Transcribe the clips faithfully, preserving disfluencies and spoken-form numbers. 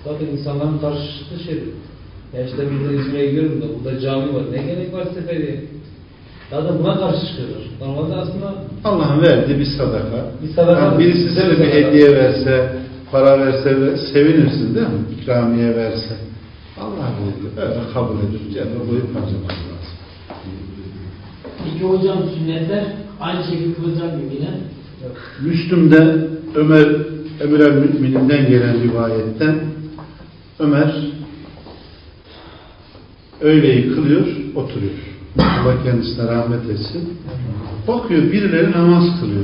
Zaten insanların karşılaştığı şeydir. Ya işte ben İzmir'e gidiyorum da burada cami var. Ne gerek var seferiye? Zaten buna karşı çıkıyorlar. Normalde aslında Allah'ın verdiği bir sadaka. Bir sadaka. Yani birisi size bir hediye verse, para verse sevinirsin değil mi? İkramiye verse. Allah veriyor. Öyle kabul edip cebine koyup harcamak lazım. Peki hocam sünnetler aynı şekilde kılacak mı yine? Müslüm'de Ömer Emir el-Mü'mininden gelen rivayetten Ömer öğleyi kılıyor, oturuyor. Allah kendisine rahmet etsin. Bakıyor birileri namaz kılıyor.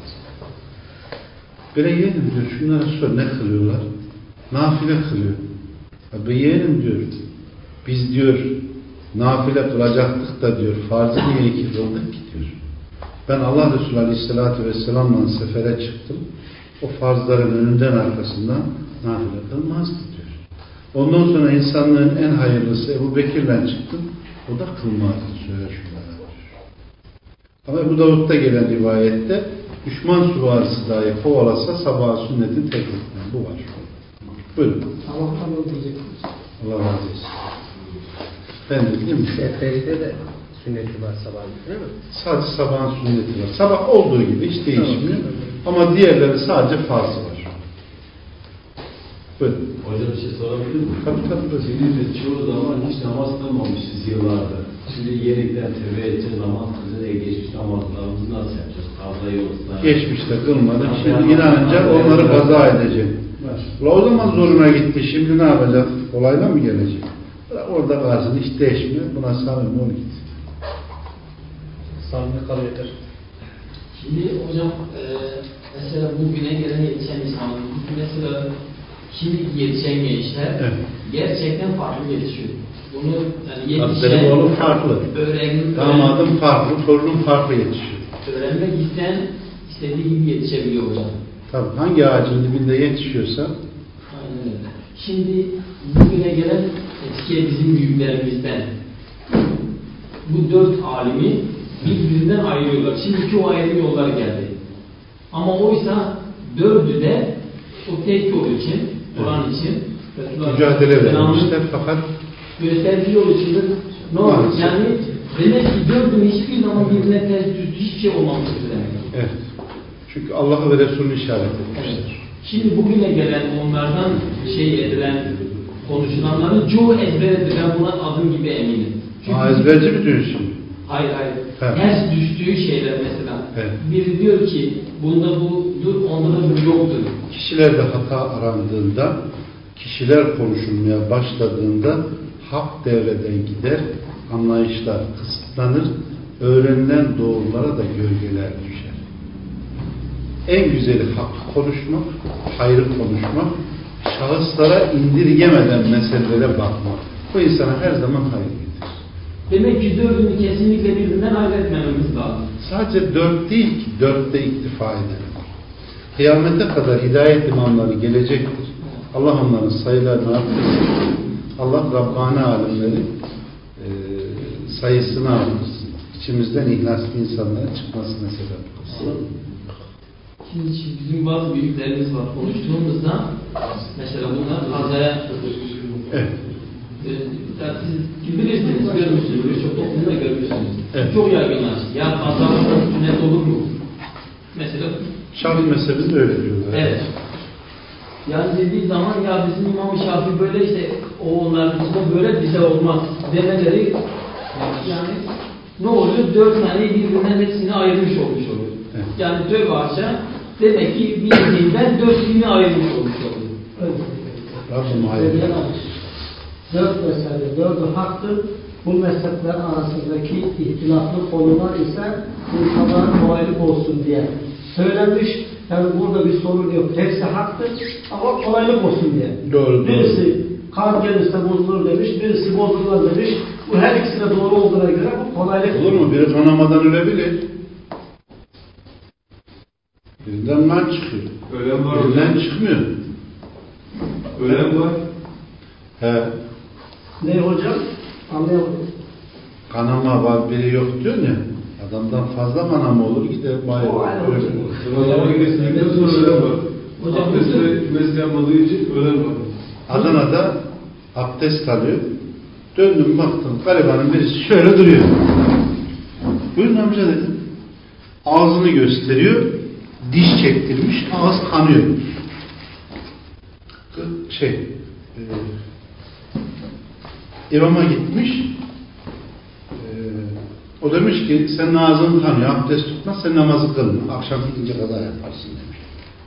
Böyle yeğenim diyor, şunlara sor ne kılıyorlar? Nafile kılıyor. Abi yeğenim diyor, biz diyor nafile kılacaktık da diyor, farzı niye iki kıldık ki diyor. Ben Allah Resulü Aleyhisselatü Vesselam'la sefere çıktım. O farzların önünden arkasından nafile kılmazdı diyor. Ondan sonra insanlığın en hayırlısı Ebu Bekir'le çıktım. O da kılmazdı söyle şunlara diyor. Ama Ebu Davud'da gelen rivayette düşman süvarisi dahi kovalasa sabah sünnetin tek etmem. Bu var. Buyurun. Allah'tan öldürecek. Allah razı olsun. Ben de değil mi? Seferide de sünneti var sabahın değil mi? Sadece sabahın sünneti var. Sabah olduğu gibi hiç değişmiyor. Ama diğerleri sadece farzı var. Buyurun. Hocam bir şey sorabilir miyim? Tabii tabii. Şimdi biz çoğu zaman hiç namaz kılmamışız yıllardır. Şimdi yeniden tevbe edeceğiz, namaz kılacağız. E geçmiş namazlarımızı nasıl yapacağız? Kaza yoksa. Geçmişte kılmadık. Şimdi inanınca onları kaza edecek. O zaman zoruna gitti. Şimdi ne yapacak? Olayla mı gelecek? Orada kalsın. Hiç değişmiyor. Buna samimi ol git. Samimi kal yeter. Şimdi hocam e, mesela bugüne gelen yetişen insanlar, mesela şimdi yetişen gençler Evet. gerçekten farklı yetişiyor. Bunu yani Benim yetişen, oğlum farklı. öğren, Damadım farklı, torunum farklı yetişiyor. öğrenmek isteyen istediği gibi yetişebiliyor hocam. Tabii hangi ağacın dibinde yetişiyorsa Aynen öyle. Şimdi bugüne gelen eskiye bizim büyüklerimizden bu dört alimi birbirinden ayırıyorlar. Şimdiki o ayrım yollar geldi. Ama oysa dördü de o tek yol için, Kur'an için mücadele vermişler fakat gösterdiği yol için de ne olur? Yani demek ki dördünün hiçbir zaman birbirine ters düz hiçbir şey olmamıştır demek. evet. Çünkü Allah'ı ve Resulü'nü işaret etmişler. Evet. Şimdi bugüne gelen onlardan şey edilen konuşulanların çoğu ezberdir. Ben buna adım gibi eminim. Çünkü Aa, ezberci mi diyorsun şimdi? Hayır hayır. Evet. Ters düştüğü şeyler mesela. Evet. Biri diyor ki bunda budur, onda da bu yoktur. Kişilerde hata arandığında, kişiler konuşulmaya başladığında hak devreden gider, anlayışlar kısıtlanır, öğrenilen doğrulara da gölgeler düşer. En güzeli hakkı konuşmak, hayrı konuşmak, şahıslara indirgemeden meselelere bakmak. Bu insana her zaman hayır getirir. Demek ki dördünü kesinlikle birbirinden ayrı lazım. Sadece dört değil ki, dörtte iktifa edelim. Kıyamete kadar hidayet imamları gelecektir. Allah onların sayılarını artırsın. Allah Rabbani alimleri e, sayısını artırsın. İçimizden ihlaslı insanların çıkmasına sebep olsun. Şimdi bizim bazı büyüklerimiz var. Konuştuğumuzda mesela bunlar kazaya evet. e, siz bilirsiniz, görmüşsünüz, birçok toplumda görmüşsünüz. Evet. Çok yaygınlaştı. Ya kazalarsa sünnet olur mu? Mesela Şafii mezhebinde öyle diyorlar. evet. Yani dediği zaman ya bizim İmam-ı Şafii böyle işte o onların içinde böyle bize olmaz demeleri yani ne oluyor? Dört tane birbirinden hepsini ayırmış olmuş oluyor. Evet. Yani tövbe haşa demek ki bir dinden dörtlüğünü ayırmış olmuş oluyor. Evet. Rabbim hayır. Dört mezhebe, dördü haktır. Bu mezhepler arasındaki ihtilaflı konular ise insanlara kolaylık olsun diye söylenmiş. Yani burada bir sorun yok. Hepsi haktır ama kolaylık olsun diye. Doğru, birisi doğru. kan gelirse bozulur demiş, birisi bozulmaz demiş. Bu her ikisine doğru olduğuna göre bu kolaylık. Olur mu? Biri kanamadan ölebilir. Birinden kan çıkıyor. Ölen var. Birinden çıkmıyor. Ölen var. He. Ne hocam? Anlayamadım. Kanama var, biri yok diyor ya. Adamdan fazla kanama olur gider bayılır. O ayrı hocam. Ramazan'a kesinlikle sonra ölen var. Hocam Abdestle kümesi yapmadığı için ölen var. Adana'da abdest alıyor. Döndüm baktım garibanın birisi şöyle duruyor. Buyurun amca dedim. Ağzını gösteriyor. Diş çektirmiş. Ağız kanıyor. Şey e, imama gitmiş. E, o demiş ki sen ağzın kanıyor. Abdest tutmaz. Sen namazı kılma. Akşam gidince kaza yaparsın demiş.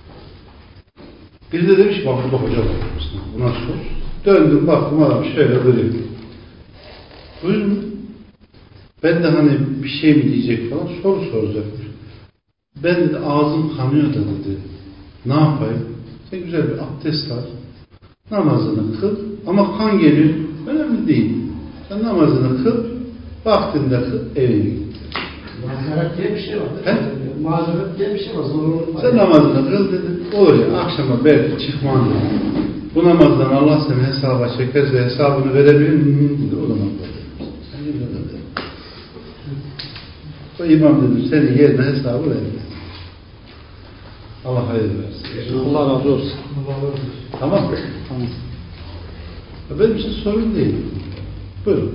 Biri de demiş bak burada hoca var. Buna sor. Döndüm baktım adam şöyle duruyor. Buyurun. Ben de hani bir şey mi diyecek falan soru soracakmış. Ben de ağzım kanıyor da dedi. Ne yapayım? Sen güzel bir abdest al. Namazını kıl. Ama kan geliyor. Önemli değil. Sen namazını kıl. Vaktinde kıl. Evine git. Mazeret diye bir şey var. He? Mazeret diye bir şey var. Zorunluluk var. Sen namazını kıl dedi. Olur ya akşama belki çıkman dedi. Bu namazdan Allah seni hesaba çekerse hesabını verebilir miyim dedi. O zaman dedi. Sen de dedi. O imam dedi senin yerine hesabı verir. Allah hayır versin. Allah razı olsun. Tamam mı? Tamam. Benim için sorun değil. Buyurun.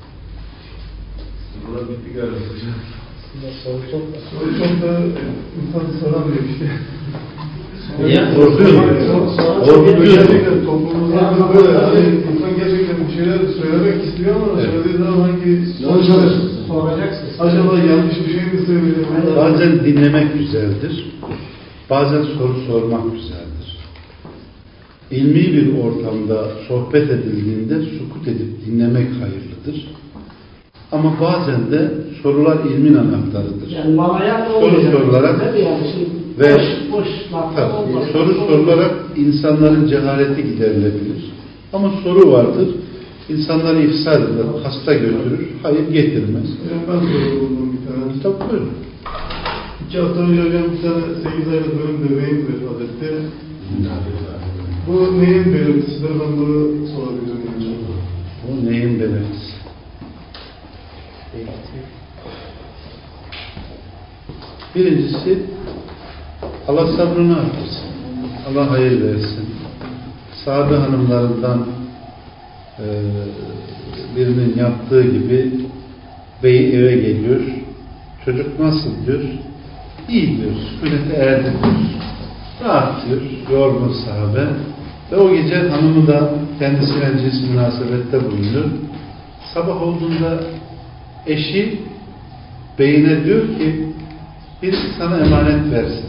Burada bitti galiba hocam. Soru çok da. Soru çok da insan soramıyor işte. Niye? Korkuyor mu? Korkuyor. Gerçekten toplumumuzda böyle hani insan gerçekten bir şeyler söylemek istiyor ama Evet. söylediği zaman hangi Soracaksınız. acaba yanlış bir şey mi söylüyor? Bazen dinlemek güzeldir. Bazen soru sormak güzeldir. İlmi bir ortamda sohbet edildiğinde sukut edip dinlemek hayırlıdır. Ama bazen de sorular ilmin anahtarıdır. Yani malaya Soru olmayacak. sorularak Yani şimdi ve boş, boş laflar tabii, olmaz. soru sorularak insanların cehaleti giderilebilir. Ama soru vardır. İnsanları ifsad eder, hasta götürür, hayır getirmez. Yani ben soru buldum bir tane. Tabii buyurun. İki hafta önce hocam bir tane sekiz aylık benim bebeğim vefat etti. Bu neyin belirtisidir? Ben bunu sorabilirim hocam. Bu neyin belirtisi? Birincisi Allah sabrını artırsın. Allah hayır versin. Sahabe hanımlarından e, birinin yaptığı gibi bey eve geliyor. Çocuk nasıl diyor? İyi diyor. Sükunete erdi diyor. Rahat diyor. Yorgun sahabe. Ve o gece hanımı da kendisiyle cins münasebette bulunuyor. Sabah olduğunda eşi beyine diyor ki birisi sana emanet verse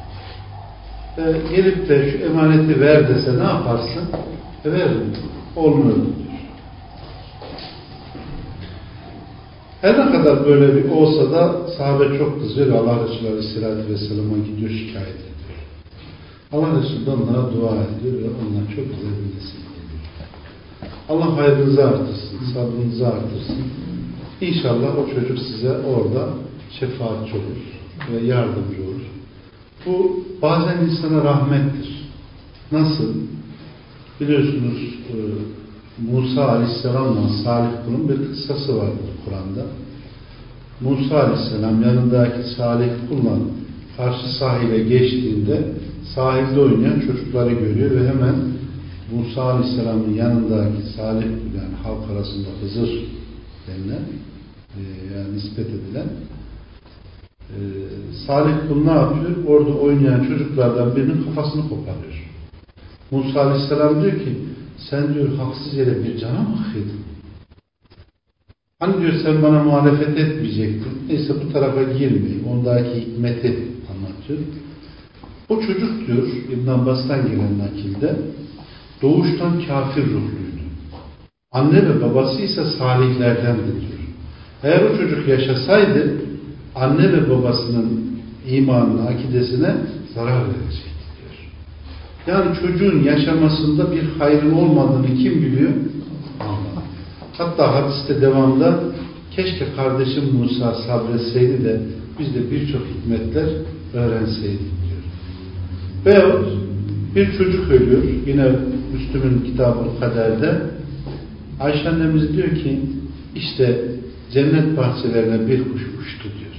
e, gelip de şu emaneti ver dese ne yaparsın? E, veririm. Olmuyor diyor. Her ne kadar böyle bir olsa da sahabe çok kızıyor ve Allah Resulü Aleyhisselatü Vesselam'a gidiyor şikayet ediyor. Allah Resulü onlara dua ediyor ve onlar çok güzel bir nesil geliyor. Allah hayrınızı artırsın, sabrınızı artırsın. İnşallah o çocuk size orada şefaatçi olur ve yardımcı olur. Bu bazen insana rahmettir. Nasıl? Biliyorsunuz Musa Aleyhisselam'la Salih kulun bir kıssası vardır Kur'an'da. Musa Aleyhisselam yanındaki Salih kulla karşı sahile geçtiğinde sahilde oynayan çocukları görüyor ve hemen Musa Aleyhisselam'ın yanındaki Salih kul, yani halk arasında Hızır denilen e, yani nispet edilen e, Salih kul ne yapıyor? Orada oynayan çocuklardan birinin kafasını koparıyor. Musa Aleyhisselam diyor ki sen diyor haksız yere bir cana mı kıydın? Hani diyor sen bana muhalefet etmeyecektin. Neyse bu tarafa girmeyin. Ondaki hikmeti anlatıyor. O çocuk diyor İbn Abbas'tan gelen nakilde doğuştan kafir ruhluydu. Anne ve babası ise salihlerdendi diyor. Eğer o çocuk yaşasaydı anne ve babasının imanına, akidesine zarar verecekti diyor. Yani çocuğun yaşamasında bir hayrın olmadığını kim biliyor? Allah. Hatta hadiste devamda keşke kardeşim Musa sabretseydi de biz de birçok hikmetler öğrenseydik diyor. Veyahut bir çocuk ölüyor. Yine Müslüm'ün kitabı Kader'de Ayşe annemiz diyor ki işte cennet bahçelerine bir kuş uçtu diyor.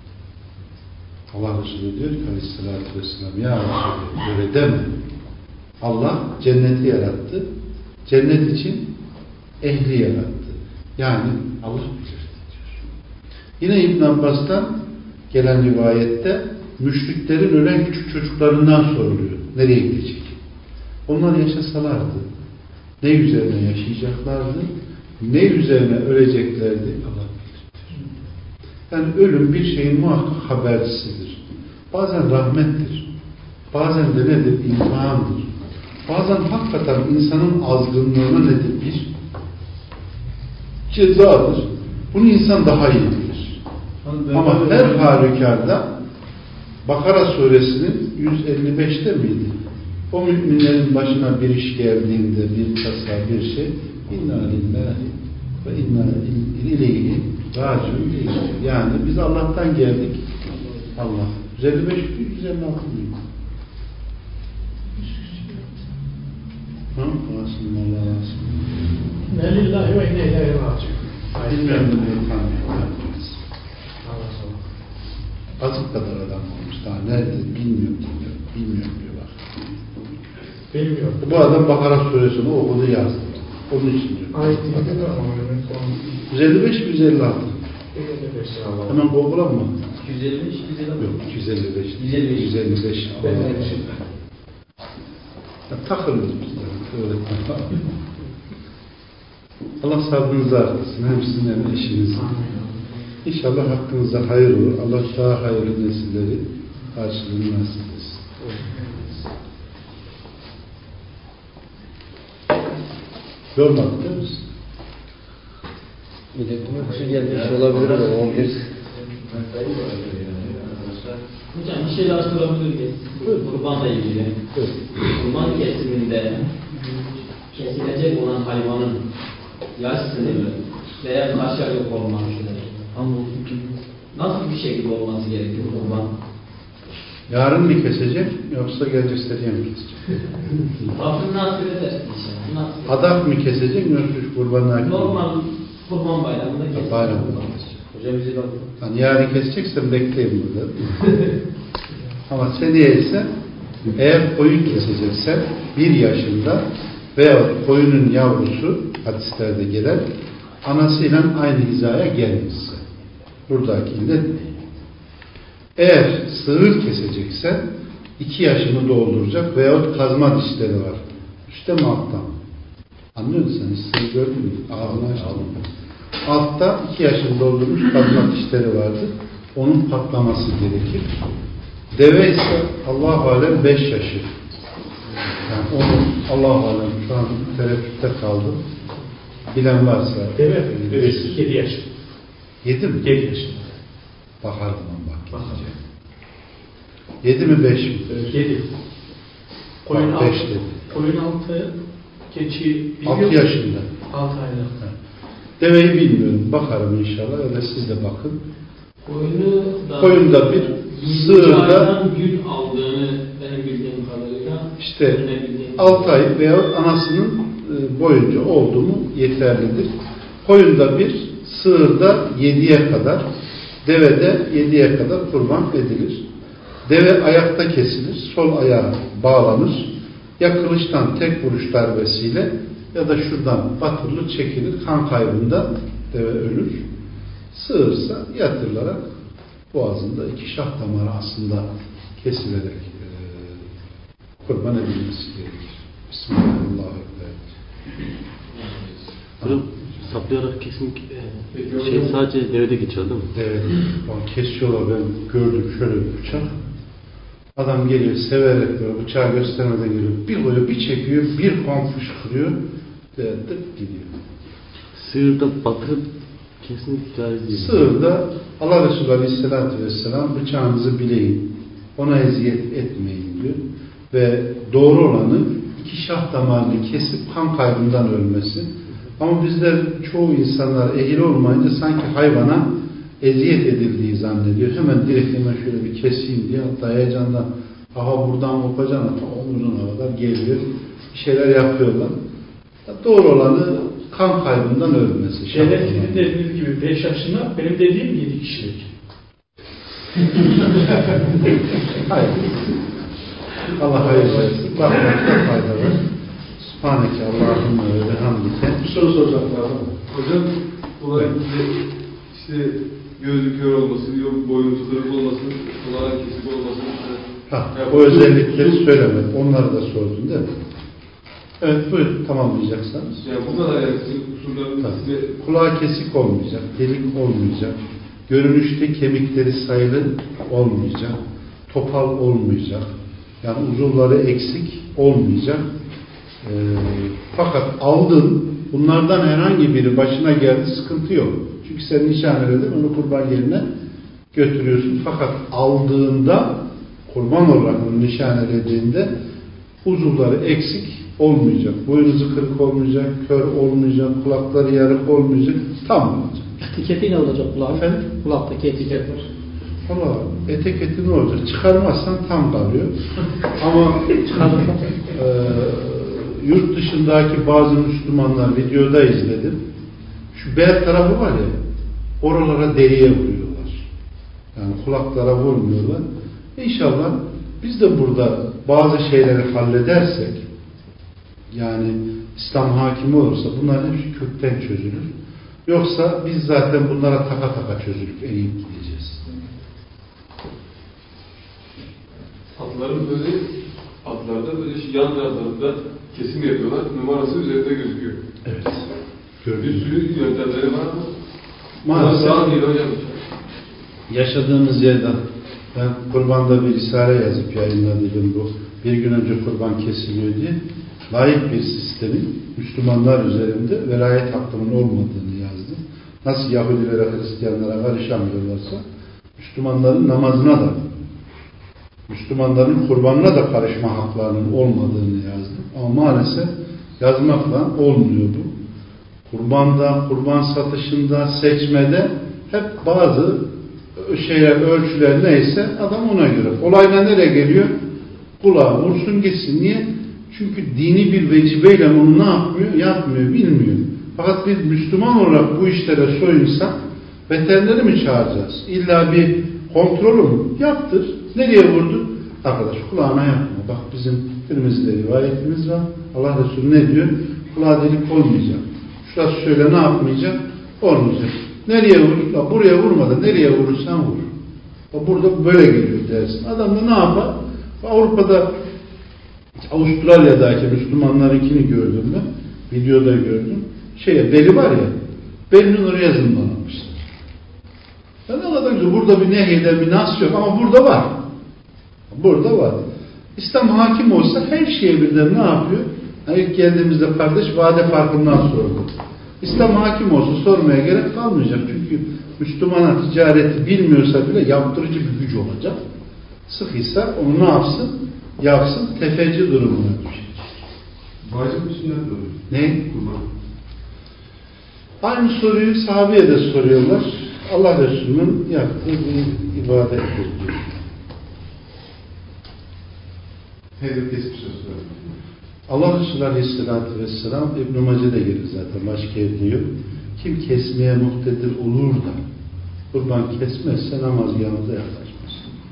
Allah Resulü diyor ki Aleyhisselatü Vesselam ya Resulü öyle deme. Allah cenneti yarattı. Cennet için ehli yarattı. Yani Allah bilir diyor. Yine İbn Abbas'tan gelen rivayette müşriklerin ölen küçük çocuklarından soruluyor. Nereye gidecek? Onlar yaşasalardı ne üzerine yaşayacaklardı, ne üzerine öleceklerdi Allah bilir. Yani ölüm bir şeyin muhakkak habercisidir. Bazen rahmettir. Bazen de nedir? İmtihandır. Bazen hakikaten insanın azgınlığına nedir? Bir cezadır. Bunu insan daha iyi bilir. Ama her halükarda Bakara suresinin yüz elli beşte miydi? O müminlerin başına bir iş geldiğinde bir kasa bir şey inna lillahi ve inna ileyhi raciun değil. Yani biz Allah'tan geldik. Allah. yüz elli beş yüz elli altı mıydı? Ha? Asım Allah asım. Ne lillahi ve inne ileyhi raciun. Bilmiyorum bunu tanımıyorum. Azık kadar adam olmuş. Daha nerede bilmiyorum diyor. Bilmiyorum diyor bak. Bilmiyorum. Bu adam Bakara suresini okudu yazdı. Onun için diyor. Ayet yüz elli beş yüz elli altı. Hemen Google'a mı? yüz elli beş yüz elli altı. Yok yüz elli beş. yüz elli beş. yüz elli beş. Ben de şey. Ya, takılıyoruz biz de. Öğretmen. Allah sabrınızı artırsın. Hem sizin hem eşinizin. İnşallah hakkınızda hayır olur. Allah daha hayırlı nesilleri karşılığını nasip etsin. Yormadık değil mi? İletişime kışı gelmiş olabilir ama on bir. Hocam bir şey daha sorabilir miyiz? Kurbanla ilgili. Kurban kesiminde kesilecek olan hayvanın yaş sınırı veya kaç aylık olması nasıl bir şekilde olması gerekiyor kurban? Yarın mı kesecek yoksa gelecek seneye mi kesecek? Rabbim nasip eder. Adak mı kesecek yoksa kurbanlar? Normal kurban bayramında kesecek. Bayramda kesecek. Hocam bizi bak. Hani yarın keseceksen bekleyin burada. Ama seneye ise eğer koyun keseceksen bir yaşında veya koyunun yavrusu hadislerde gelen anasıyla aynı hizaya gelmişse buradaki illet ne? Eğer sığır keseceksen iki yaşını dolduracak veyahut kazma dişleri var. Üstte mi altta mı? Anlıyor musun? Sığır gördün mü? Ağzını açtın. Altta iki yaşını doldurmuş kazma dişleri vardır. Onun patlaması gerekir. Deve ise Allah-u Alem beş yaşı. Yani onu Allah-u Alem şu an tereddütte kaldı. Bilen varsa Deve yedi yaş. Yedi mi? Yedi yaşında. Bakarım bak. Bakacağım. Yedi mi beş mi? Yedi. Koyun Bak, altı. beş dedi. Koyun altı. Keçi Altı yaşında. Altı aylık. Deveyi bilmiyorum. Bakarım inşallah. Ya da siz de bakın. Koyunu da Koyunda bir, sığırda gün aldığını benim bildiğim kadarıyla işte altı ay veya anasının boyunca oldu mu yeterlidir. Koyunda bir, sığırda yediye kadar, devede yediye kadar kurban edilir. Deve ayakta kesilir, sol ayağı bağlanır. Ya kılıçtan tek vuruş darbesiyle ya da şuradan batırılır, çekilir. Kan kaybında deve ölür. Sığırsa yatırılarak boğazında iki şah damarı aslında kesilerek e, kurban edilmesi gerekir. Bismillahirrahmanirrahim. Hocam saplayarak kesim e, şey sadece devede geçiyor değil mi? Evet. Kesiyorlar, ben gördüm şöyle bir bıçak. Adam geliyor severek böyle bıçağı göstermeden geliyor. Bir koyuyor, bir çekiyor, bir kan fışkırıyor. Tık gidiyor. Sığırda batırıp kesinlikle caiz değil. Sığırda Allah Resulü Aleyhisselatü Vesselam bıçağınızı bileyin. Ona eziyet etmeyin diyor. Ve doğru olanı iki şah damarını kesip kan kaybından ölmesi. Ama bizler çoğu insanlar ehil olmayınca sanki hayvana eziyet edildiği zannediyor. Hemen direkt hemen şöyle bir keseyim diye hatta heyecandan aha buradan kopacağına ta omuzuna kadar geliyor. Bir şeyler yapıyorlar. Doğru olanı kan kaybından ölmesi. Şeyler sizin dediğiniz gibi beş yaşında, benim dediğim yedi kişilik. Hayır. Allah hayırlı etsin. Bakmakta fayda var. Subhaneke Allahümme ve bihamdike. Bir soru soracaktım abi. Hocam, olay işte gözü kör olması, yok boyun kırık olması, kulağın kesik olması. Ha, o özellikleri söylemedim. Onları da sordun değil mi? Evet, buyur tamamlayacaksanız. Yani bu kadar yani kusurların size... Kulağı kesik olmayacak, delik olmayacak, görünüşte kemikleri sayılı olmayacak, topal olmayacak, yani uzuvları eksik olmayacak. Ee, fakat aldın, bunlardan herhangi biri başına geldi, sıkıntı yok. Çünkü sen nişanelerin onu kurban yerine götürüyorsun. Fakat aldığında, kurban olarak onu nişanelediğinde uzuvları eksik olmayacak, boynuzu kırık olmayacak, kör olmayacak, kulakları yarık olmayacak, tam olacak. Etiketi ne olacak kulağın? Efendim? Kulaktaki etiketler. Valla etiketi ne olacak? Çıkarmazsan tam kalıyor. Ama e, yurt dışındaki bazı Müslümanlar videoda izledim. Şu bel tarafı var ya, oralara deriye vuruyorlar. Yani kulaklara vurmuyorlar. İnşallah biz de burada bazı şeyleri halledersek, yani İslam hakimi olursa bunların hepsi kökten çözülür. Yoksa biz zaten bunlara taka taka çözülüp eğip gideceğiz. Atların böyle, atlarda böyle yan taraflarında kesim yapıyorlar. Numarası üzerinde gözüküyor. Evet. Gördüm. Bir sürü yöntemleri var mı? Maalesef. Daha değil hocam. Yaşadığımız yerden ben kurbanda bir risale yazıp yayınladım bu. Bir gün önce kurban kesiliyor diye. Layık bir sistemin Müslümanlar üzerinde velayet hakkının olmadığını yazdım. Nasıl Yahudilere, Hristiyanlara karışamıyorlarsa Müslümanların namazına da, Müslümanların kurbanına da karışma haklarının olmadığını yazdım. Ama maalesef yazmakla olmuyor bu. Kurbanda, kurban satışında, seçmede hep bazı şeyler, ölçüler neyse adam ona göre. Olayla nereye geliyor? Kulağa vursun gitsin. Niye? Çünkü dini bir vecibeyle onu ne yapmıyor? Yapmıyor, bilmiyor. Fakat biz Müslüman olarak bu işlere soyunsak veterineri mi çağıracağız? İlla bir kontrolü mü? Yaptır. Nereye vurdun? Arkadaş kulağına yapma. Bak bizim Tirmiz'de rivayetimiz var. Allah Resulü ne diyor? Kulağa delik olmayacak. Şurası şöyle ne yapmayacak? Olmayacak. Nereye vur? La buraya vurmadan nereye vurursan vur. O burada böyle geliyor dersin. Adam da ne yapar? Avrupa'da, Avustralya'daki Müslümanlarınkini gördüm ben. Videoda gördüm. Şeye, beli var ya, belinin oraya zımbanlamışlar. Ben anladım, burada bir nehirden bir nas yok ama burada var. Burada var. İslam hakim olsa her şeye birden ne yapıyor? Yani ilk geldiğimizde kardeş vade farkından sordu. İslam hakim olsa sormaya gerek kalmayacak. Çünkü Müslümana ticareti bilmiyorsa bile yaptırıcı bir güç olacak. Sıkıysa onu ne yapsın? Yapsın, tefeci durumuna düşecek. Vacip mi sünnet mi? Ne? Kurban. Aynı soruyu sahabeye de soruyorlar. Allah Resulü'nün yaptığı bir ibadettir diyor. Hedef kesip söz Allah Resulü Aleyhisselatü Vesselam İbn-i Mace'de gelir zaten, başka yerde yok. Kim kesmeye muhtedir olur da kurban kesmezse namaz yanında yaklaşmaz.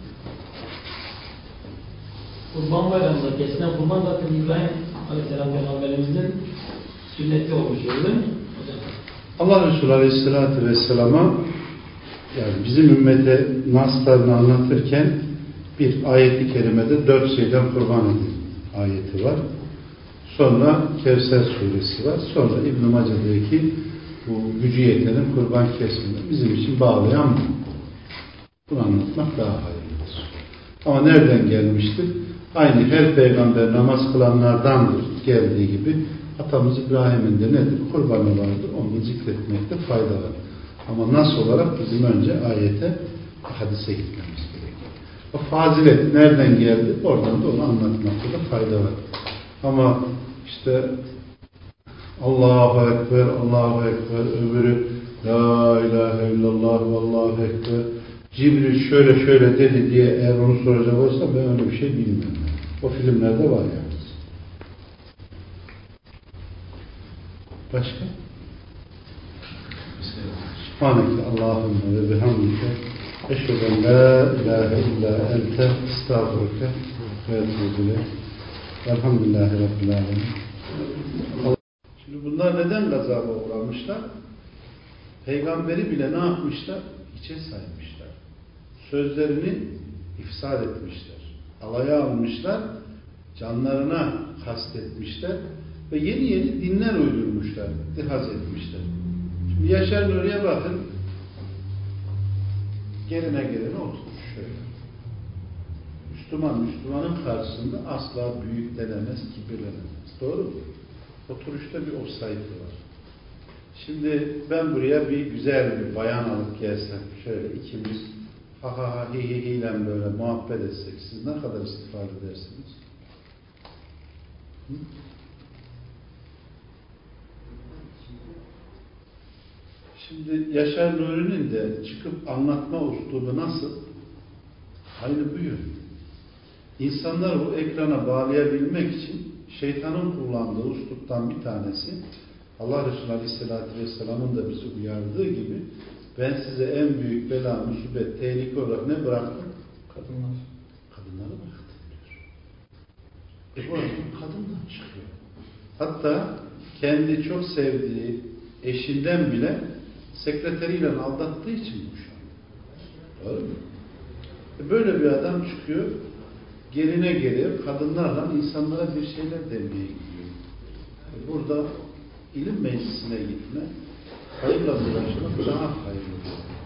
Kurban bayramında kesilen kurban zaten İbrahim Aleyhisselam Peygamberimizin sünneti olmuş değil mi hocam? Allah Resulü Aleyhisselatü Vesselam'a yani bizim ümmete naslarını anlatırken bir ayet-i kerimede dört şeyden kurban edin ayeti var. Sonra Kevser suresi var. Sonra İbn-i Mace'deki bu gücü yetenin kurban kesmini bizim için bağlayan bu. Bunu anlatmak daha hayırlıdır. Ama nereden gelmiştir? Aynı her peygamber namaz kılanlardandır geldiği gibi atamız İbrahim'in de nedir? Kurbanı vardır. Onu zikretmekte fayda var. Ama nasıl olarak bizim önce ayete, hadise gitmemiz gerekiyor. O fazilet nereden geldi? Oradan da onu anlatmakta da fayda var. Ama işte Allahu Ekber, Allahu Ekber, öbürü La ilahe illallah ve Allahu Ekber. Cibril şöyle şöyle dedi diye eğer onu soracak olsa ben öyle bir şey bilmiyorum. O filmlerde var yani. Başka? Subhaneke Allahümme ve bihamdike eşheden la ilahe illa ente estağfurüke Evet, sevgili. Elhamdülillahi Rabbil Alemin. Şimdi bunlar neden gazaba uğramışlar? Peygamberi bile ne yapmışlar? Hiçe saymışlar. Sözlerini ifsad etmişler. Alaya almışlar. Canlarına kastetmişler. Ve yeni yeni dinler uydurmuşlar. İttihaz etmişler. Şimdi Yaşar Nuri'ye bakın. Geline gelene oturmuş şöyle. Müslüman, Müslümanın karşısında asla büyüklenemez, kibirlenemez. Doğru mu? Oturuşta bir offside var. Şimdi ben buraya bir güzel bir bayan alıp gelsem, şöyle ikimiz ha ha ha hi hi hi ile böyle muhabbet etsek, siz ne kadar istifade edersiniz? Hı? Şimdi Yaşar Nuri'nin de çıkıp anlatma uslubu nasıl? Aynı bu yön. İnsanları bu ekrana bağlayabilmek için şeytanın kullandığı usluptan bir tanesi, Allah Resulü Aleyhisselatü Vesselam'ın da bizi uyardığı gibi, ben size en büyük bela, musibet, tehlike olarak ne bıraktım? Kadınlar. Kadınları bıraktım diyor. E bu adam kadından çıkıyor. Hatta kendi çok sevdiği eşinden bile sekreteriyle aldattığı için boşandı. Doğru mu? E böyle bir adam çıkıyor, geline geliyor, kadınlarla insanlara bir şeyler demeye gidiyor. E burada ilim meclisine gitme, hayırla uğraşmak daha hayırlı.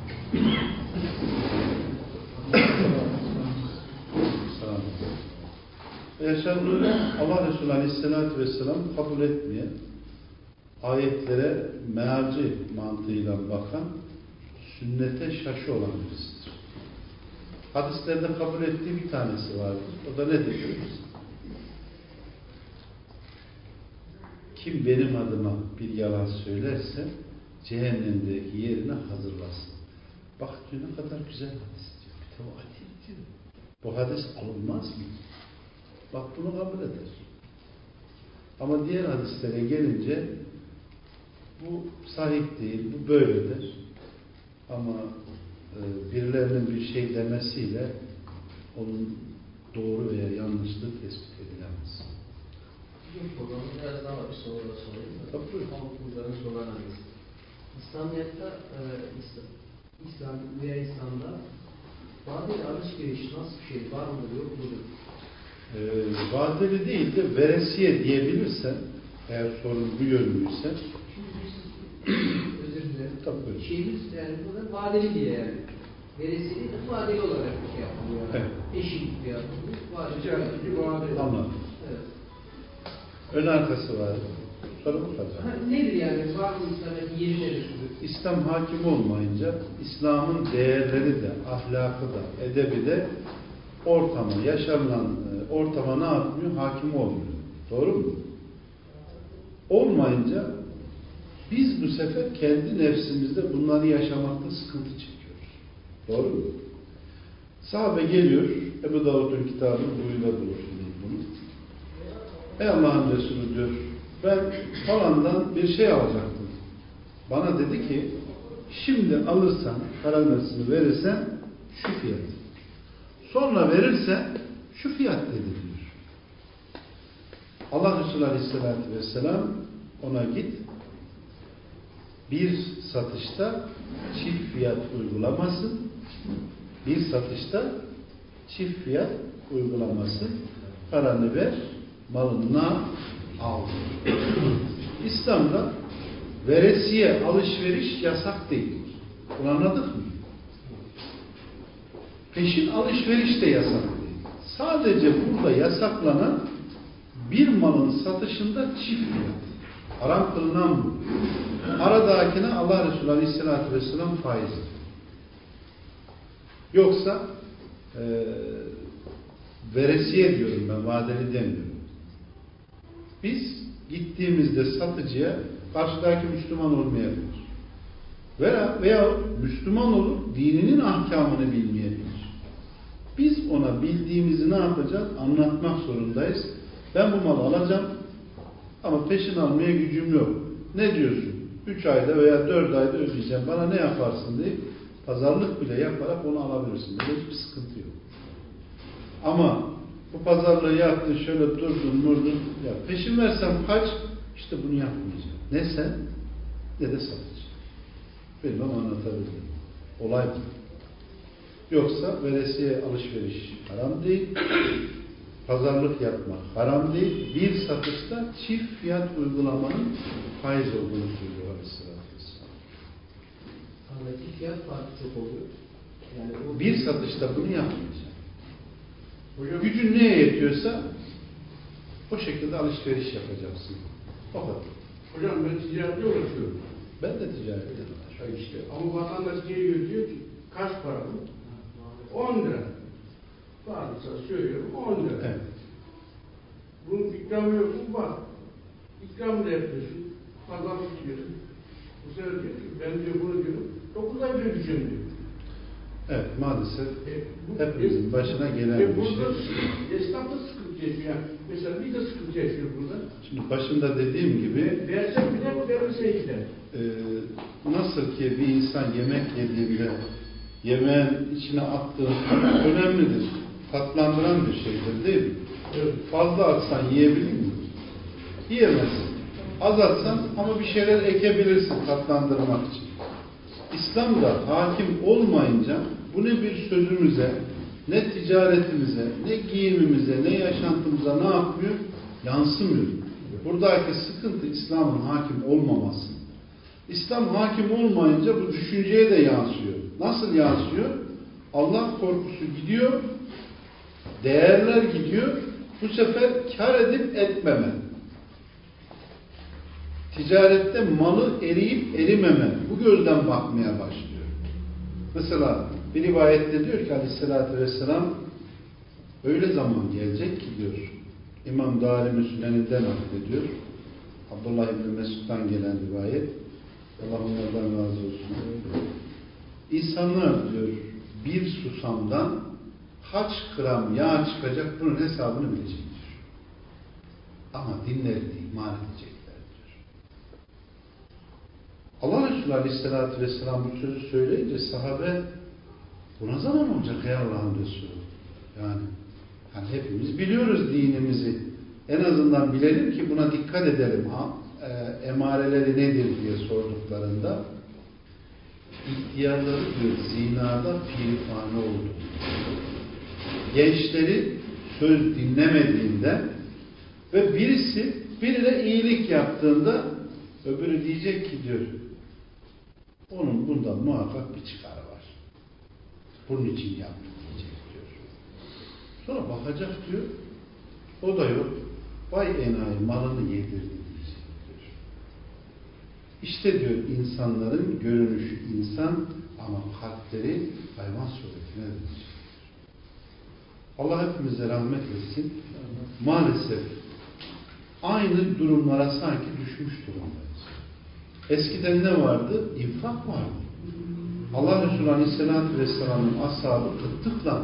Yaşar Nuri, Allah Resulü Aleyhisselatü Vesselam kabul etmeyen, ayetlere mealci mantığıyla bakan, sünnete şaşı olan birisidir. Hadislerde kabul ettiği bir tanesi vardır. O da ne diyor? Kim benim adıma bir yalan söylerse cehennemdeki yerine hazırlasın. Bak diyor, ne kadar güzel hadis diyor. Bir de o hadis diyor. Bu hadis alınmaz mı? Bak bunu kabul eder. Ama diğer hadislere gelince bu sahih değil, bu böyledir. Ama e, birilerinin bir şey demesiyle onun doğru veya yanlışlığı tespit edilemez. Bu programı biraz daha bir soru da sorayım. Tabii. Bunların sorularına geçsin. İslamiyet'te e, İslam, İslam veya İslam'da vadeli alışveriş nasıl bir şey? Var mıdır, yok mudur? E, vadeli değil de veresiye diyebilirsen, eğer sorun bu yönlüyse. Şimdi biz, özür dilerim. Tabii. Şeyimiz yani burada vadeli diye yani. Veresiye değil de vadeli olarak bir şey yapılıyor. Yani. Evet. Eşit bir yapılıyor. Vadeli. vadeli. Anladım. Evet. Ön arkası var. Soru bu kadar. Ha, nedir yani? Var mı İslam'ın yeri nedir? İslam hakim olmayınca İslam'ın değerleri de, ahlakı da, edebi de ortama, yaşanılan ortama ne yapmıyor? Hakim olmuyor. Doğru mu? Olmayınca biz bu sefer kendi nefsimizde bunları yaşamakta sıkıntı çekiyoruz. Doğru mu? Sahabe geliyor, Ebu Davud'un kitabını buyuyla bulursunuz bunu. Ey Allah'ın Resulü diyor, ben falandan bir şey alacaktım. Bana dedi ki, şimdi alırsan, paranızı verirsen şu fiyat. Sonra verirsen şu fiyat dedi diyor. Allah Resulü Aleyhisselatü Vesselam ona git, bir satışta çift fiyat uygulamasın, bir satışta çift fiyat uygulamasın, paranı ver, malına al. İslam'da veresiye, alışveriş yasak değil. Bunu anladık mı? Peşin alışveriş de yasak değil. Sadece burada yasaklanan bir malın satışında çift fiyat. Haram kılınan bu. Aradakine Allah Resulü Aleyhisselatü Vesselam faiz. Yoksa e, veresiye diyorum ben, vadeli demiyorum. Biz gittiğimizde satıcıya karşıdaki Müslüman olmayabilir. Veya, veya Müslüman olur, dininin ahkamını bilmeyebilir. Biz ona bildiğimizi ne yapacağız? Anlatmak zorundayız. Ben bu malı alacağım ama peşin almaya gücüm yok. Ne diyorsun? Üç ayda veya dört ayda ödeyeceğim. Bana ne yaparsın diye pazarlık bile yaparak onu alabilirsin. Böyle hiçbir sıkıntı yok. Ama Bu pazarlığı yaptın, şöyle durdun, durdun. Ya peşin versem kaç? İşte bunu yapmayacağım. Ne sen ne de satıcı. Bilmem anlatabildim. Olay bu. Yoksa veresiye alışveriş haram değil. Pazarlık yapmak haram değil. Bir satışta çift fiyat uygulamanın faiz olduğunu söylüyor Aleyhisselatü Vesselam. Aradaki fiyat farkı çok oluyor. Yani o Bir satışta bunu yapmayacağım. Gücün neye yetiyorsa o şekilde alışveriş yapacaksın. O kadar. Hocam ben ticaretle uğraşıyorum. Ben de ticaretle uğraşıyorum. İşte, ama vatandaş geliyor diyor ki kaç para bu? on lira. Bazısı söylüyorum on lira. Evet. Bunun ikramı yok mu? Var. İkram da yapıyorsun. Pazarlık diyorsun. Bu sefer diyor ki ben diyor bunu diyorum. dokuz ay ödeyeceğim diyor. Evet maalesef E, bu, hepimizin e, başına gelen e, bir burada şey. esnaf da sıkıntı yaşıyor. Yani mesela biz de sıkıntı yaşıyoruz burada. Şimdi başında dediğim gibi Versem bile verirse gider. e, nasıl ki bir insan yemek yediğinde yemeğin içine attığı önemlidir. Tatlandıran bir şeydir değil mi? Evet. Fazla atsan yiyebilir mi? Yiyemezsin. Az atsan ama bir şeyler ekebilirsin tatlandırmak için. İslam'da hakim olmayınca bu ne bir sözümüze, ne ticaretimize, ne giyimimize, ne yaşantımıza ne yapmıyor? Yansımıyor. Buradaki sıkıntı İslam'ın hakim olmaması. İslam hakim olmayınca bu düşünceye de yansıyor. Nasıl yansıyor? Allah korkusu gidiyor, değerler gidiyor, bu sefer kar edip etmeme. Ticarette malı eriyip erimeme, bu gözden bakmaya başlıyor. Mesela bir rivayette diyor ki Aleyhisselatü Vesselam öyle zaman gelecek ki diyor, İmam Darimi Süneni'nden naklediyor. Abdullah İbni Mesud'dan gelen rivayet. Allah onlardan razı olsun. İnsanlar diyor bir susamdan kaç gram yağ çıkacak bunun hesabını bilecektir. Ama dinlerini ihmal edecekler diyor. Allah Resulü Aleyhisselatü Vesselam bu sözü söyleyince sahabe bu ne zaman olacak ey Allah'ın Resulü? Yani hani hepimiz biliyoruz dinimizi. En azından bilelim ki buna dikkat edelim. Ha, e, emareleri nedir diye sorduklarında ihtiyarları diyor zinada pirifane oldu. Gençleri söz dinlemediğinde ve birisi birine iyilik yaptığında öbürü diyecek ki diyor onun bundan muhakkak bir çıkarı var. Bunun için yaptım diyecek diyor. Sonra bakacak diyor o da yok. Vay enayi malını yedirdi diyecek diyor. İşte diyor insanların görünüşü insan ama kalpleri hayvan suretine dönecek. Allah hepimize rahmet etsin. Maalesef aynı durumlara sanki düşmüş durumdayız. Eskiden ne vardı? İnfak vardı. Allah Resulü Aleyhisselatü Vesselam'ın ashabı kıtlıkla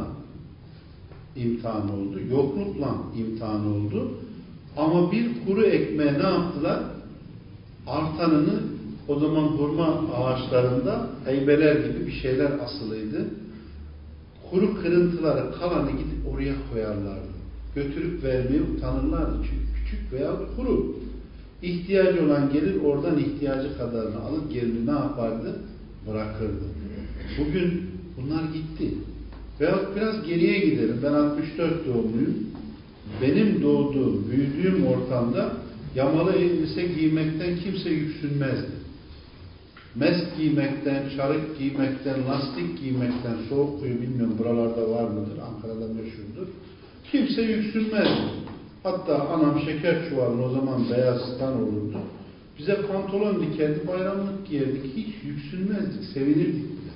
imtihan oldu. Yoklukla imtihan oldu. Ama bir kuru ekmeğe ne yaptılar? Artanını o zaman hurma ağaçlarında heybeler gibi bir şeyler asılıydı. Kuru kırıntıları kalanı gidip oraya koyarlardı. Götürüp vermeye utanırlardı çünkü küçük veya kuru. İhtiyacı olan gelir oradan ihtiyacı kadarını alıp geri ne yapardı? Bırakırdı. Bugün bunlar gitti. Veyahut biraz geriye gidelim. Ben altmış dört doğumluyum. Benim doğduğum, büyüdüğüm ortamda yamalı elbise giymekten kimse yüksünmezdi. Mesk giymekten, çarık giymekten, lastik giymekten, soğuk kuyu bilmiyorum buralarda var mıdır, Ankara'da meşhurdur. Kimse yüksünmezdi. Hatta anam şeker çuvalın o zaman beyazdan olurdu. Bize pantolon dikerdi, bayramlık giyerdik. Hiç yüksünmezdik, sevinirdik bile.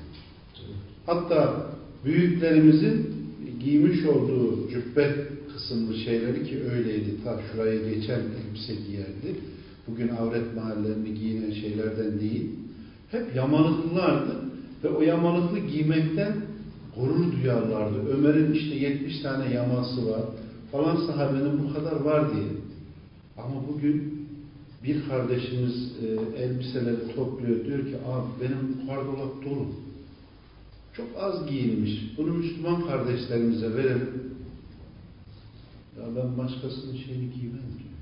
Hatta büyüklerimizin giymiş olduğu cübbe kısımlı şeyleri ki öyleydi. Ta şuraya geçen elbise giyerdi. Bugün avret mahallerini giyinen şeylerden değil. Hep yamalıklılardı ve o yamalıklı giymekten gurur duyarlardı. Ömer'in işte yetmiş tane yaması var. Falan sahabenin bu kadar var diye. Ama bugün bir kardeşimiz e, elbiseleri topluyor. Diyor ki abi benim kardolap dolu. Çok az giyinmiş. Bunu Müslüman kardeşlerimize verelim. Ya ben başkasının şeyini giymem diyor.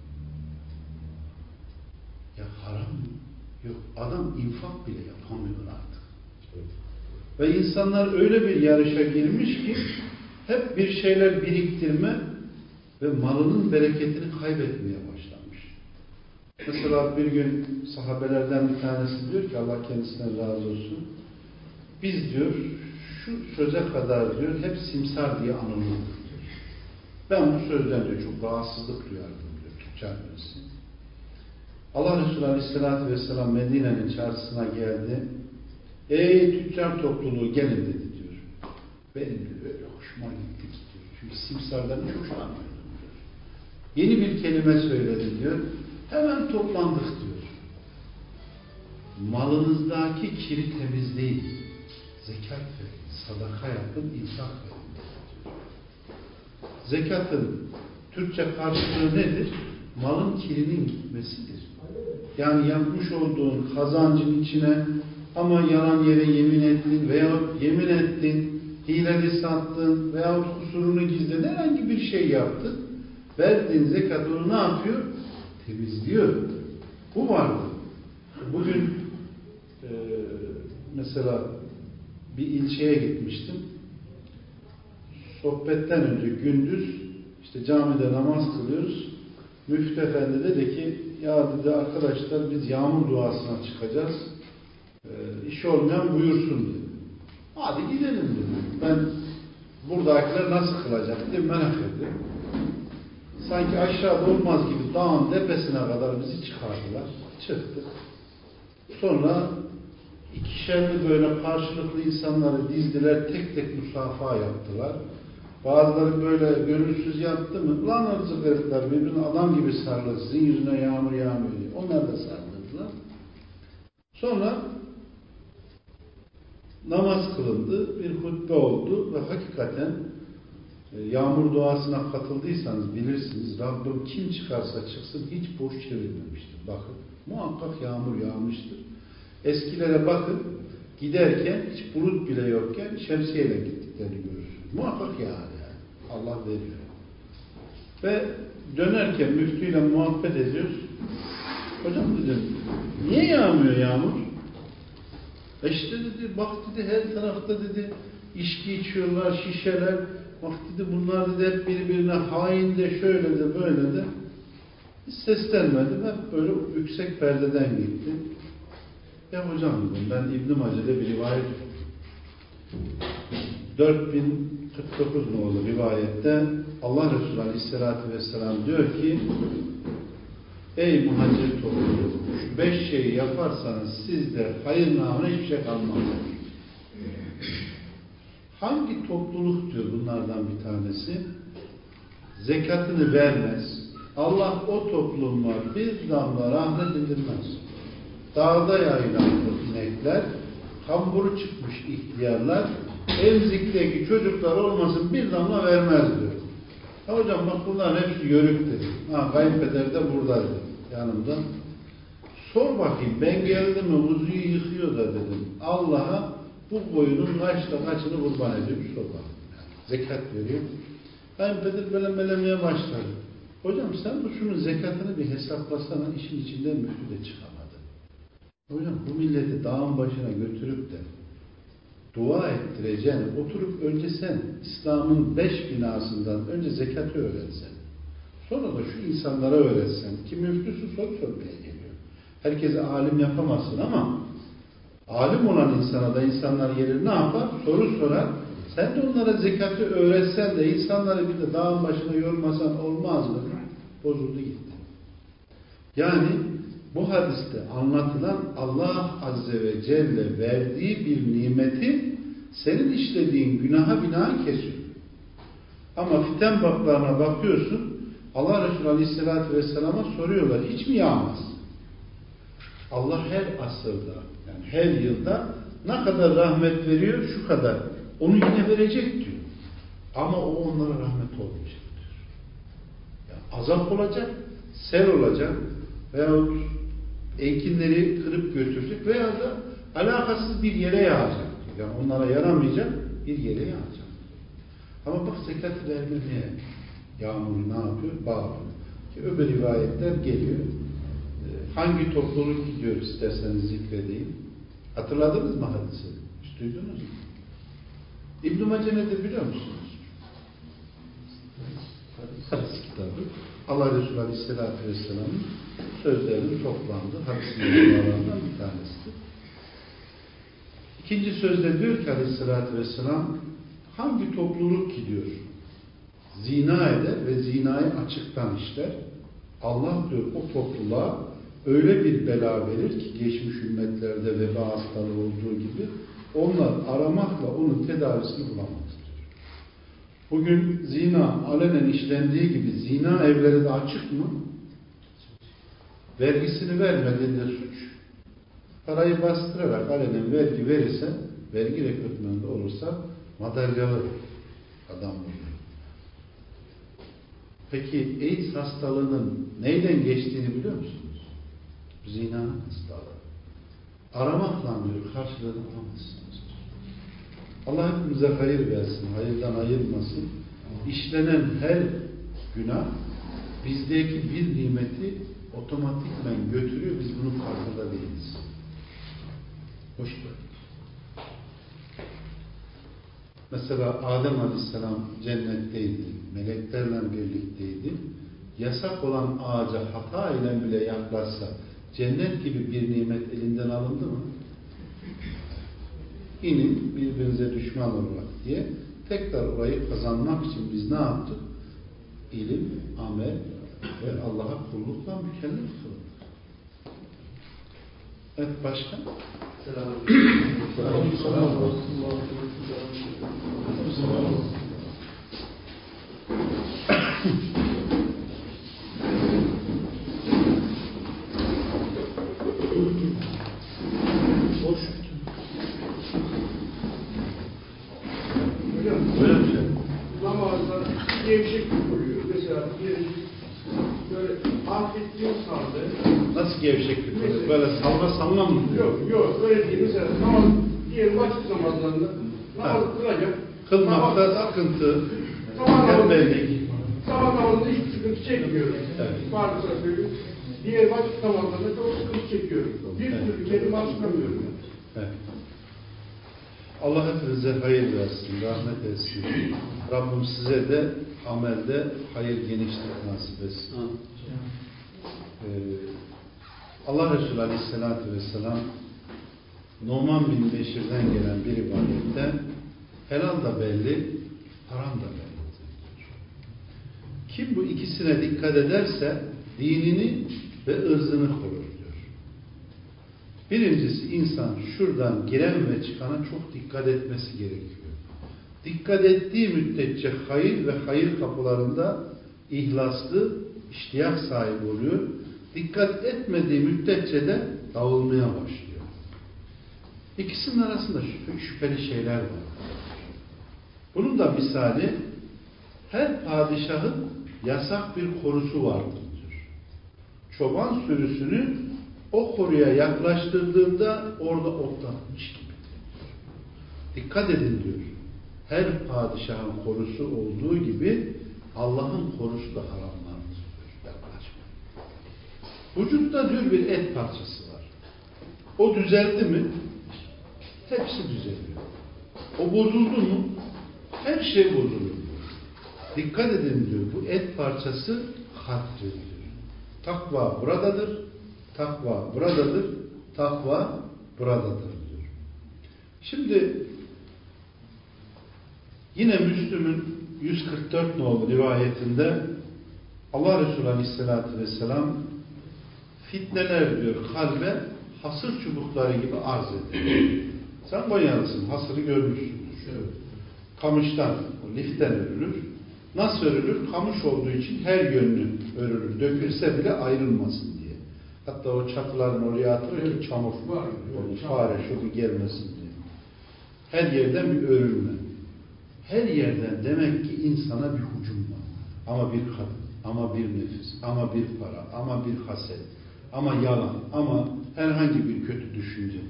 Ya haram mı? Yok. Adam infak bile yapamıyor artık. Ve insanlar öyle bir yarışa girmiş ki hep bir şeyler biriktirme ve malının bereketini kaybetmeye başlamış. Mesela bir gün sahabelerden bir tanesi diyor ki Allah kendisinden razı olsun. Biz diyor şu söze kadar diyor hep simsar diye anılırdık diyor. Ben bu sözden diyor çok rahatsızlık duyardım diyor. Türkçe birisi. Allah Resulü Aleyhisselatü Vesselam Medine'nin çarşısına geldi. Ey tüccar topluluğu gelin dedi diyor. Benim de böyle hoşuma gitti diyor. Çünkü simsardan çok hoşlanmıyordum diyor. Yeni bir kelime söyledi diyor. Hemen toplandık diyor. Malınızdaki kiri temizleyin. Zekat verin, sadaka yapın, infak verin diyor. Zekatın Türkçe karşılığı nedir? Malın kirinin gitmesidir. Yani yapmış olduğun kazancın içine ama yalan yere yemin ettin veyahut yemin ettin, hileli sattın veyahut kusurunu gizledin, herhangi bir şey yaptın. Verdiğin zekat onu ne yapıyor? Temizliyor. Bu vardı. Bugün e, mesela bir ilçeye gitmiştim. Sohbetten önce gündüz işte camide namaz kılıyoruz. Müftü efendi dedi ki ya dedi arkadaşlar biz yağmur duasına çıkacağız. E, işi olmayan buyursun dedi. Hadi gidelim dedi. Ben buradakiler nasıl kılacak diye merak ediyorum. Sanki aşağıda olmaz gibi dağın tepesine kadar bizi çıkardılar. Çıktık. Sonra ikişerli böyle karşılıklı insanları dizdiler. Tek tek musafaha yaptılar. Bazıları böyle gönülsüz yaptı mı? Lan ırzık herifler birbirine adam gibi sarılır. Sizin yüzüne yağmur yağmıyor diye. Onlar da sarıldılar. Sonra namaz kılındı. Bir hutbe oldu ve hakikaten yağmur duasına katıldıysanız bilirsiniz. Rabbim kim çıkarsa çıksın hiç boş çevirmemiştir. Bakın muhakkak yağmur yağmıştır. Eskilere bakın giderken hiç bulut bile yokken şemsiyeyle gittiklerini görürsünüz. Muhakkak yağar yani. Allah veriyor. Ve dönerken müftüyle muhabbet ediyoruz. Hocam dedim niye yağmıyor yağmur? E işte dedi bak dedi her tarafta dedi içki içiyorlar, şişeler. Bak dedi bunlar dedi hep birbirine hain de şöyle de böyle de. Hiç seslenmedim. Hep böyle yüksek perdeden gitti. Ya hocam dedim ben İbn-i Mace'de bir rivayet dört bin kırk dokuz numaralı rivayette Allah Resulü Aleyhisselatü Vesselam diyor ki ey muhacir topluluğu şu beş şeyi yaparsanız sizde hayır namına hiçbir şey kalmaz. Hangi topluluk diyor bunlardan bir tanesi? Zekatını vermez. Allah o topluluğuma bir damla rahmet indirmez. Dağda yayılan inekler, kamburu çıkmış ihtiyarlar, emzikteki çocuklar olmasın bir damla vermez diyor. Ya hocam bak bunların hepsi yörük dedi. Ha kayınpeder de buradaydı yanımda. Sor bakayım ben geldim mi vuzuyu yıkıyor da dedim. Allah'a bu boyunun kaçta kaçını kurban ediyor. Sor bakayım. Zekat veriyor. Kayınpeder böyle melemeye başladı. Hocam sen bu şunun zekatını bir hesaplasana işin içinden müftü de çıkamadı. Hocam bu milleti dağın başına götürüp de dua ettireceğine oturup önce sen İslam'ın beş binasından önce zekatı öğrensen. Sonra da şu insanlara öğretsen ki müftüsü soru sormaya geliyor. Herkese alim yapamazsın ama alim olan insana da insanlar gelir ne yapar? Soru sorar. Sen de onlara zekatı öğretsen de insanları bir de dağın başına yormasan olmaz mı? Bozuldu gitti. Yani bu hadiste anlatılan Allah Azze ve Celle verdiği bir nimeti senin işlediğin günaha binaen kesiyor. Ama fiten baklarına bakıyorsun Allah Resulü Aleyhisselatü Vesselam'a soruyorlar hiç mi yağmaz? Allah her asırda yani her yılda ne kadar rahmet veriyor şu kadar. Onu yine verecek diyor. Ama o onlara rahmet olmayacak diyor. Yani azap olacak, sel olacak veyahut ekinleri kırıp götürecek veya da alakasız bir yere yağacak. Yani onlara yaramayacak bir yere yağacak. Ama bak zekatı vermemeye Yağmuru ne yapıyor? Bağlıyor. Ki öbür rivayetler geliyor. Hangi topluluk gidiyor isterseniz zikredeyim. Hatırladınız mı hadisi? Hiç duydunuz mu? İbn-i Mace nedir biliyor musunuz? Hadis kitabı. Allah Resulü Aleyhisselatü Vesselam'ın sözlerinin toplandığı hadis-i yazılarından bir tanesidir. İkinci sözde diyor ki Aleyhisselatü Vesselam, hangi topluluk gidiyor? Zina eder ve zinayı açıktan işler. Allah diyor o topluluğa öyle bir bela verir ki geçmiş ümmetlerde veba hastalığı olduğu gibi onlar aramakla onun tedavisini bulamaz diyor. Bugün zina alenen işlendiği gibi zina evleri de açık mı? Vergisini vermediğinde suç. Parayı bastırarak alenen vergi verirse, vergi rekortmanında olursa madalyalı adam oluyor. Peki AIDS hastalığının neyden geçtiğini biliyor musunuz? Zina hastalığı. Aramakla diyor karşılığını bulamazsınız. Allah hepimize hayır versin, hayırdan ayırmasın. İşlenen her günah bizdeki bir nimeti otomatikmen götürüyor, biz bunun farkında değiliz. Hoş geldin. Mesela Adem Aleyhisselam cennetteydi, meleklerle birlikteydi. Yasak olan ağaca hata ile bile yaklaşsa cennet gibi bir nimet elinden alındı mı? İnin birbirinize düşman olarak diye tekrar orayı kazanmak için biz ne yaptık? İlim, amel ve Allah'a kullukla mükellef kıldık. Evet, başka? Selamünaleyküm. Boş. Hocam, Böyle bir şey. namazda gevşeklik oluyor. Mesela diyelim böyle affettiğim halde. Nasıl gevşeklik oluyor? Böyle salma salma mı? Yok yok öyle değil. Mesela namaz diyelim vakit namazlarında namaz kılacak. Kılmakta namazda, sıkıntı, sabah tembellik. Sabah namazında hiçbir sıkıntı çekmiyorum. Evet. Varsa söyleyeyim. Diğer vakit namazlarında çok sıkıntı çekiyorum. Bir Evet. türlü kendimi açıklamıyorum. Evet. Allah hepinize hayır versin, rahmet etsin. Rabbim size de amelde hayır, genişlik nasip etsin. Ee, Allah Resulü Aleyhisselatü Vesselam Numan bin Beşir'den gelen bir ibadette helal da belli, haram da belli. Kim bu ikisine dikkat ederse dinini ve ırzını korur diyor. Birincisi insan şuradan giren ve çıkana çok dikkat etmesi gerekiyor. Dikkat ettiği müddetçe hayır ve hayır kapılarında ihlaslı, iştiyak sahibi oluyor. Dikkat etmediği müddetçe de dağılmaya başlıyor. İkisinin arasında şüpheli şeyler var. Bunun da misali her padişahın yasak bir korusu vardır diyor. Çoban sürüsünü o koruya yaklaştırdığında orada otlatmış gibi. Dikkat edin diyor. Her padişahın korusu olduğu gibi Allah'ın korusu da haramlardır diyor. Yaklaşmayın. Vücutta diyor bir et parçası var. O düzeldi mi? Hepsi düzeliyor. O bozuldu mu? Her şey bozuluyor. Dikkat edin diyor. Bu et parçası kalptir diyor. Takva buradadır. Takva buradadır. Takva buradadır diyor. Şimdi yine Müslüm'ün yüz kırk dört nolu rivayetinde Allah Resulü Aleyhisselatü Vesselam fitneler diyor kalbe hasır çubukları gibi arz ediyor. Sen Konyalısın, hasırı görmüşsündür. Evet. Kamıştan, o liften örülür. Nasıl örülür? Kamış olduğu için her yönlü örülür. Dökülse bile ayrılmasın diye. Hatta o çatıların oraya atılır ki çamur var, fare şoku gelmesin diye. Her yerden bir örülme. Her yerden demek ki insana bir hücum var. Ama bir kadın, ama bir nefis, ama bir para, ama bir haset, ama yalan, ama herhangi bir kötü düşünce.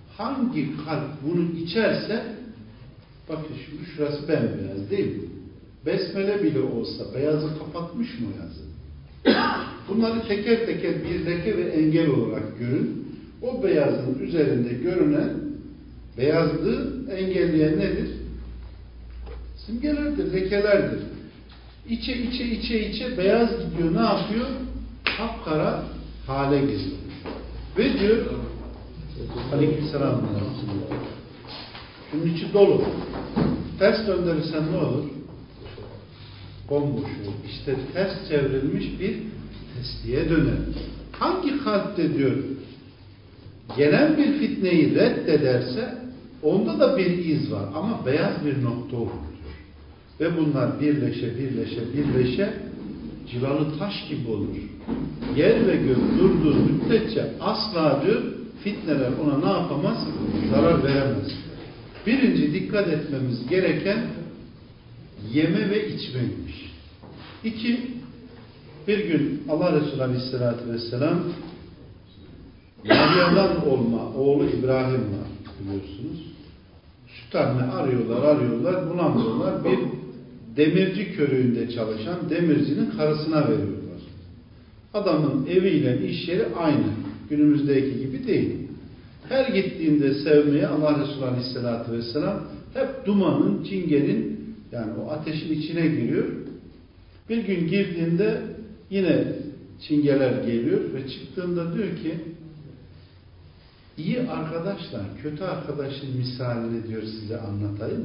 Hangi kalp bunu içerse, bakın şimdi şurası bembeyaz değil mi? besmele bile olsa beyazı kapatmış mı o yazı? Bunları teker teker bir leke ve engel olarak görün. O beyazın üzerinde görünen beyazlığı engelleyen nedir? Simgelerdir, lekelerdir. İçe içe içe içe beyaz gidiyor. Ne yapıyor? Kapkara hale geliyor. Ve diyor Aleykümselam. Şunun içi dolu. Ters döndürürsen ne olur? Bomboş olur. İşte ters çevrilmiş bir tesliye döner. Hangi kalpte diyor gelen bir fitneyi reddederse onda da bir iz var ama beyaz bir nokta olur diyor. Ve bunlar birleşe birleşe birleşe cilalı taş gibi olur. Yer ve gök durduğu müddetçe asla diyor fitneler ona ne yapamaz? Zarar veremez. Birinci dikkat etmemiz gereken yeme ve içmeymiş. İki, bir gün Allah Resulü Aleyhisselatü Vesselam Meryem'den olma oğlu İbrahim var biliyorsunuz. Süt anne arıyorlar arıyorlar bulamıyorlar. Bir demirci körüğünde çalışan demircinin karısına veriyorlar. Adamın eviyle iş yeri aynı. Günümüzdeki gibi değil. Her gittiğinde sevmeye Allah Resulü Aleyhisselatü Vesselam hep dumanın, cingerin yani o ateşin içine giriyor. Bir gün girdiğinde yine çingeler geliyor ve çıktığında diyor ki iyi arkadaşlar kötü arkadaşın misalini diyor size anlatayım mı?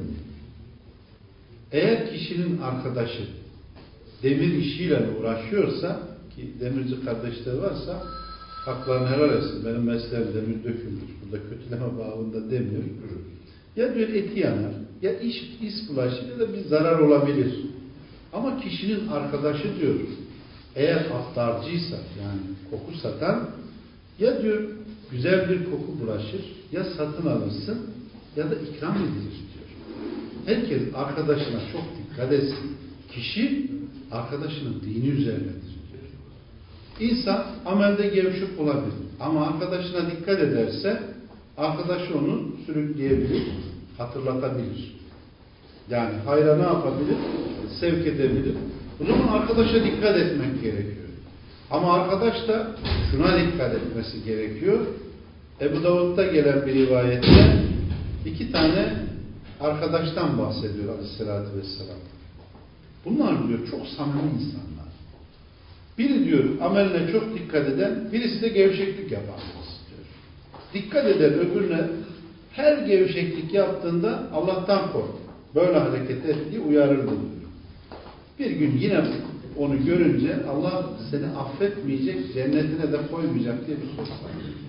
Eğer kişinin arkadaşı demir işiyle uğraşıyorsa ki demirci kardeşler varsa haklarını helal etsin. Benim mesleğim demir dökümdür. Burada kötüleme bağında demiyor. Ya diyor eti yanar, ya iş, is bulaşır ya da bir zarar olabilir. Ama kişinin arkadaşı diyor, eğer aktarcıysa yani koku satan, ya diyor güzel bir koku bulaşır, ya satın alırsın ya da ikram edilir diyor. Herkes arkadaşına çok dikkat etsin. Kişi arkadaşının dini üzerinedir. İnsan amelde gevşek olabilir. Ama arkadaşına dikkat ederse arkadaşı onu sürükleyebilir, hatırlatabilir. Yani hayra ne yapabilir? Sevk edebilir. O zaman arkadaşa dikkat etmek gerekiyor. Ama arkadaş da şuna dikkat etmesi gerekiyor. Ebu Davud'da gelen bir rivayette iki tane arkadaştan bahsediyor Aleyhisselatü Vesselam. Bunlar diyor çok samimi insanlar. Biri diyor ameline çok dikkat eden, birisi de gevşeklik yapan diyor. Dikkat eden öbürüne her gevşeklik yaptığında Allah'tan kork. Böyle hareket et diye uyarırdı diyor. Bir gün yine onu görünce Allah seni affetmeyecek, cennetine de koymayacak diye bir söz var.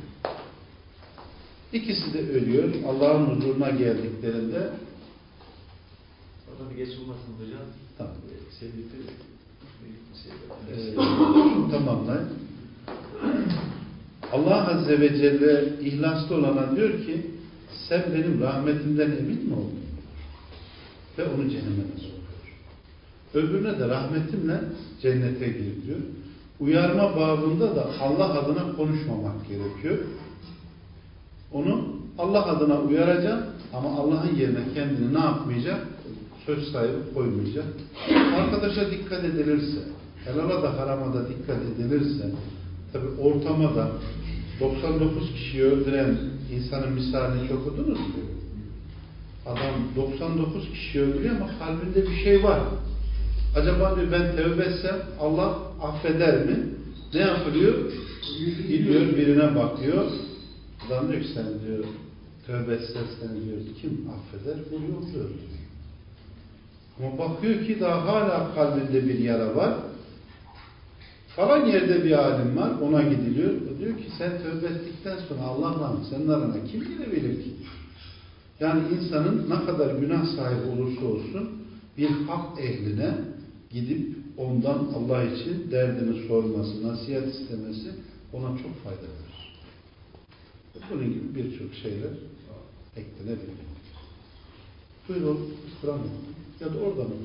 İkisi de ölüyor. Allah'ın huzuruna geldiklerinde orada bir geç olmasın hocam. Tamam. Sevgili Ee, tamamlayın. Allah Azze ve Celle ihlaslı olana diyor ki sen benim rahmetimden emin mi oldun? Ve onu cehenneme sokuyor. Öbürüne de rahmetimle cennete gir diyor. Uyarma babında da Allah adına konuşmamak gerekiyor. Onu Allah adına uyaracak ama Allah'ın yerine kendini ne yapmayacak? Söz sahibi koymayacak. Arkadaşa dikkat edilirse, helala da harama da dikkat edilirse, tabi ortama da doksan dokuz kişiyi öldüren insanın misalini çok okudunuz mu? Adam doksan dokuz kişiyi öldürüyor ama kalbinde bir şey var. Acaba diyor ben tevbe etsem Allah affeder mi? Ne yapılıyor? Gidiyor birine bakıyor. Adam diyor ki sen diyor tövbe etsen seni diyor kim affeder? Bu yolda öldürüyor. Ama bakıyor ki daha hala kalbinde bir yara var. Falan yerde bir alim var. Ona gidiliyor. O diyor ki sen tövbe ettikten sonra Allah'la senin arana kim girebilir ki? Yani insanın ne kadar günah sahibi olursa olsun bir hak ehline gidip ondan Allah için derdini sorması, nasihat istemesi ona çok fayda verir. Bunun gibi birçok şeyler eklenebilir. Buyurun, Kur'an ya da oradan